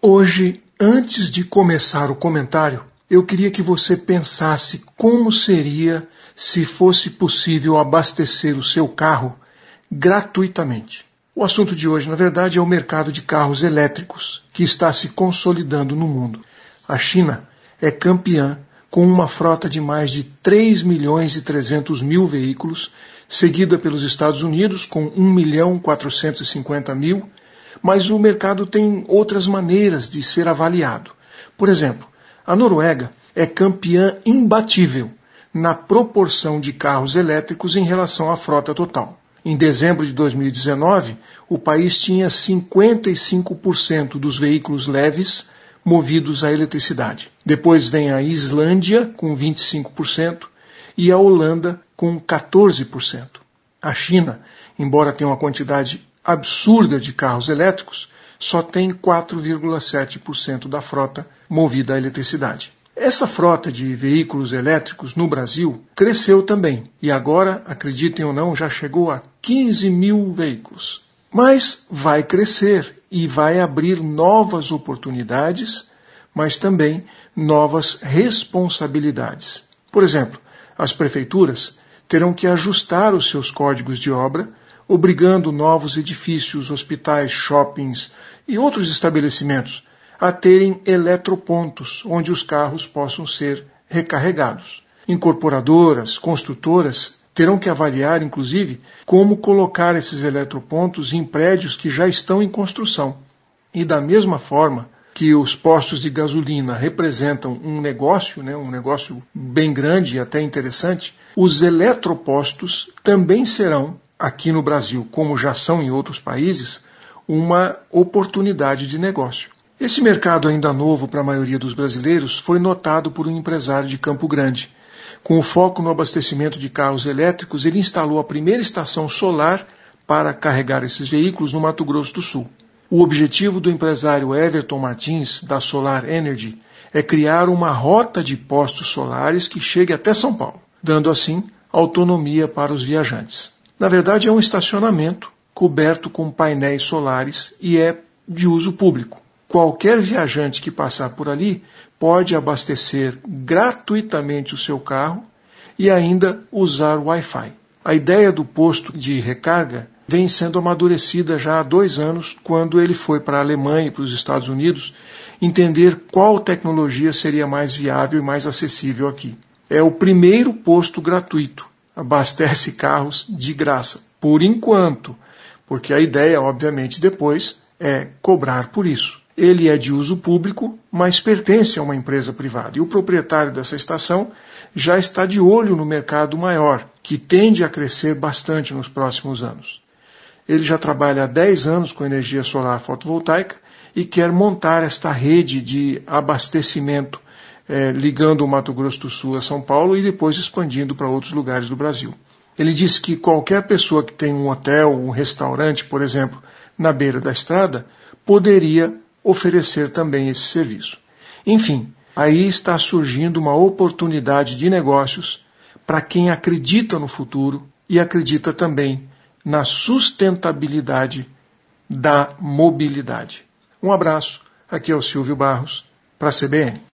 Hoje, antes de começar o comentário, eu queria que você pensasse como seria se fosse possível abastecer o seu carro gratuitamente. O assunto de hoje, na verdade, é o mercado de carros elétricos, que está se consolidando no mundo. A China é campeã com uma frota de mais de 3.300.000 veículos, seguida pelos Estados Unidos com 1.450.000, mas o mercado tem outras maneiras de ser avaliado. Por exemplo, a Noruega é campeã imbatível na proporção de carros elétricos em relação à frota total. Em dezembro de 2019, o país tinha 55% dos veículos leves movidos à eletricidade. Depois vem a Islândia, com 25%, e a Holanda, com 14%. A China, embora tenha uma quantidade absurda de carros elétricos, só tem 4,7% da frota movida à eletricidade. Essa frota de veículos elétricos no Brasil cresceu também, e agora, acreditem ou não, já chegou a 15.000 veículos. Mas vai crescer e vai abrir novas oportunidades, mas também novas responsabilidades. Por exemplo, as prefeituras terão que ajustar os seus códigos de obra, obrigando novos edifícios, hospitais, shoppings e outros estabelecimentos a terem eletropontos onde os carros possam ser recarregados. Incorporadoras, construtoras terão que avaliar, inclusive, como colocar esses eletropontos em prédios que já estão em construção. E da mesma forma que os postos de gasolina representam um negócio bem grande e até interessante, os eletropostos também serão, aqui no Brasil, como já são em outros países, uma oportunidade de negócio. Esse mercado ainda novo para a maioria dos brasileiros foi notado por um empresário de Campo Grande. Com o foco no abastecimento de carros elétricos, ele instalou a primeira estação solar para carregar esses veículos no Mato Grosso do Sul. O objetivo do empresário Everton Martins, da Solar Energy, é criar uma rota de postos solares que chegue até São Paulo, dando assim autonomia para os viajantes. Na verdade, é um estacionamento coberto com painéis solares e é de uso público. Qualquer viajante que passar por ali pode abastecer gratuitamente o seu carro e ainda usar o Wi-Fi. A ideia do posto de recarga vem sendo amadurecida já há 2 anos, quando ele foi para a Alemanha e para os Estados Unidos entender qual tecnologia seria mais viável e mais acessível aqui. É o primeiro posto gratuito. Abastece carros de graça, por enquanto, porque a ideia, obviamente, depois é cobrar por isso. Ele é de uso público, mas pertence a uma empresa privada. E o proprietário dessa estação já está de olho no mercado maior, que tende a crescer bastante nos próximos anos. Ele já trabalha há 10 anos com energia solar fotovoltaica e quer montar esta rede de abastecimento, ligando o Mato Grosso do Sul a São Paulo e depois expandindo para outros lugares do Brasil. Ele disse que qualquer pessoa que tem um hotel, um restaurante, por exemplo, na beira da estrada, poderia oferecer também esse serviço. Enfim, aí está surgindo uma oportunidade de negócios para quem acredita no futuro e acredita também na sustentabilidade da mobilidade. Um abraço, aqui é o Silvio Barros, para a CBN.